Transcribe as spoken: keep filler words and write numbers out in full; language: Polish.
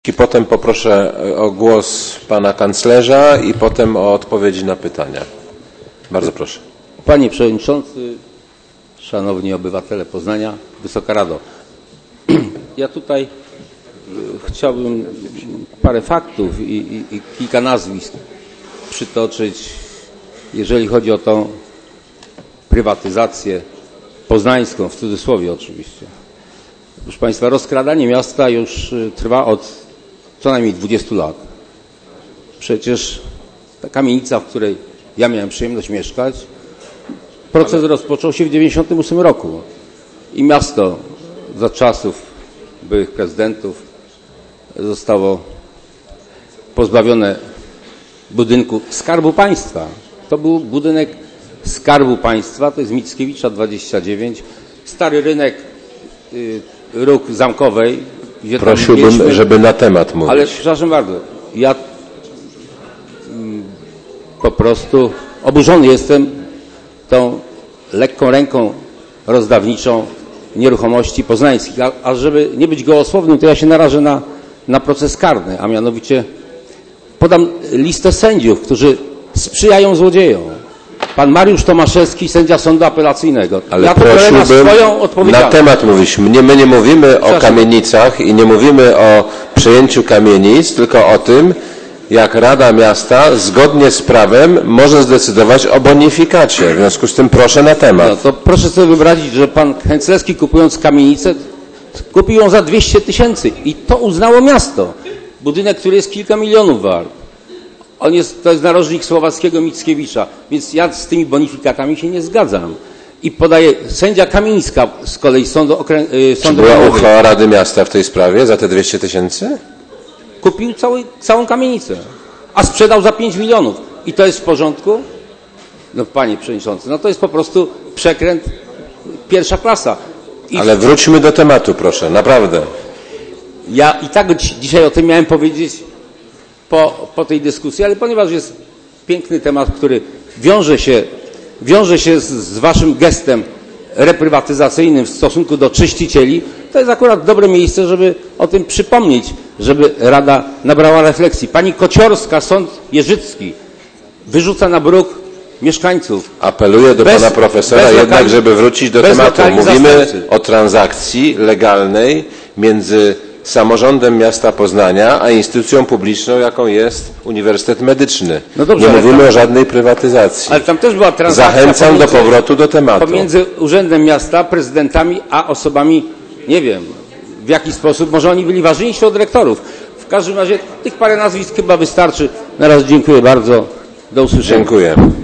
I potem poproszę o głos pana kanclerza i potem o odpowiedzi na pytania. Bardzo proszę. Panie Przewodniczący, Szanowni Obywatele Poznania, Wysoka Rado. Ja tutaj chciałbym parę faktów i, i, i kilka nazwisk przytoczyć, jeżeli chodzi o tą prywatyzację poznańską, w cudzysłowie oczywiście. Proszę Państwa, rozkradanie miasta już trwa od co najmniej dwudziestu lat. Przecież ta kamienica, w której ja miałem przyjemność mieszkać, proces rozpoczął się w dziewięćdziesiątym ósmym roku i miasto za czasów byłych prezydentów zostało pozbawione budynku Skarbu Państwa. To był budynek Skarbu Państwa, to jest Mickiewicza dwadzieścia dziewięć, stary rynek, y, róg Zamkowej. Prosiłbym, mieliśmy, żeby na temat mówić. Ale przepraszam bardzo, ja mm, po prostu oburzony jestem tą lekką ręką rozdawniczą nieruchomości poznańskich. A, a żeby nie być gołosłownym, to ja się narażę na, na proces karny, a mianowicie podam listę sędziów, którzy sprzyjają złodziejom. Pan Mariusz Tomaszewski, sędzia Sądu Apelacyjnego. Ale ja prosiłbym swoją na temat mówić. Nie, my nie mówimy o kamienicach i nie mówimy o przejęciu kamienic, tylko o tym, jak Rada Miasta zgodnie z prawem może zdecydować o bonifikacie. W związku z tym proszę na temat. No to proszę sobie wyobrazić, że pan Hęclewski, kupując kamienicę, kupił ją za dwieście tysięcy i to uznało miasto. Budynek, który jest kilka milionów wart. On jest, to jest narożnik słowackiego Mickiewicza, więc ja z tymi bonifikatami się nie zgadzam. I podaje sędzia Kamińska z kolei z sądu okręgowego. Czy była uchwała Rady Miasta w tej sprawie za te dwieście tysięcy? Kupił cały, całą kamienicę, a sprzedał za pięć milionów. I to jest w porządku? No panie przewodniczący, no to jest po prostu przekręt pierwsza klasa. I Ale wróćmy do tematu, proszę, naprawdę. Ja i tak dzisiaj o tym miałem powiedzieć po, po tej dyskusji, ale ponieważ jest piękny temat, który wiąże się, wiąże się z, z waszym gestem reprywatyzacyjnym w stosunku do czyścicieli, to jest akurat dobre miejsce, żeby o tym przypomnieć, żeby Rada nabrała refleksji. Pani Kociorska, Sąd Jeżycki, wyrzuca na bruk mieszkańców. Apeluję do bez, pana profesora jednak, żeby wrócić do tematu. Mówimy o transakcji legalnej między samorządem miasta Poznania, a instytucją publiczną, jaką jest Uniwersytet Medyczny. No dobrze, nie mówimy tam, o żadnej prywatyzacji. Ale tam też była transakcja. Zachęcam pomiędzy, do powrotu do tematu. Pomiędzy Urzędem Miasta, prezydentami, a osobami, nie wiem, w jaki sposób, może oni byli ważniejsi od dyrektorów. W każdym razie tych parę nazwisk chyba wystarczy. Na razie dziękuję bardzo. Do usłyszenia. Dziękuję.